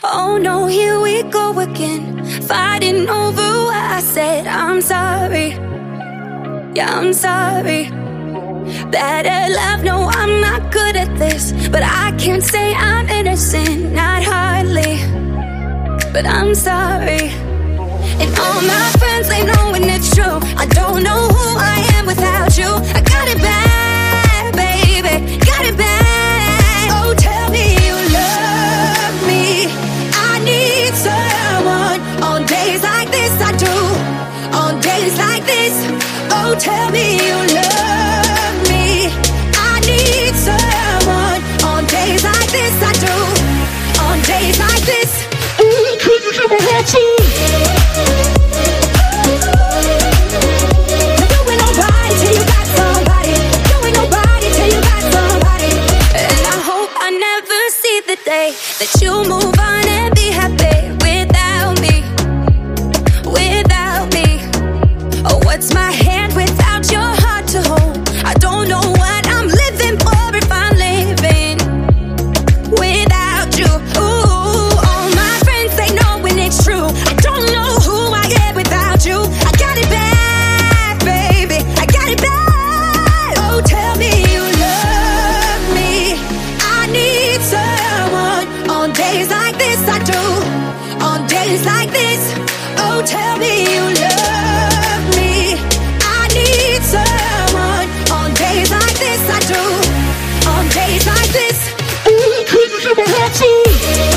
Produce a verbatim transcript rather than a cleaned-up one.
Oh no, here we go again, fighting over what I said. I'm sorry, yeah, I'm sorry. Bad at love, no, I'm not good at this, but I can't say I'm innocent, not hardly. But I'm sorry. And all my friends, they know when it's true. I don't know who I am without you. I got it bad, baby, got it bad. Oh, tell me you love me. I need someone. On days like this, I do. On days like this, oh, tell me you love me. I need someone. On days like this, I do. On days like this. Ooh, can you give me heart too? Doing alright till you got somebody. Doing nobody till you got somebody. And I hope I never see the day that you move on and be happy without me. Without me. Oh, what's my hand without your heart to hold? I don't know what I'm living for if I'm living without you. Ooh, all my friends, they know when it's true. I don't know who I am without you. I got it bad, baby, I got it bad. Oh, tell me you love me. I need someone. On days like this, I do. On days like this, oh, tell me you love me. I need someone. On days like this, I do. On days like this. Ooh, can you give me heart too?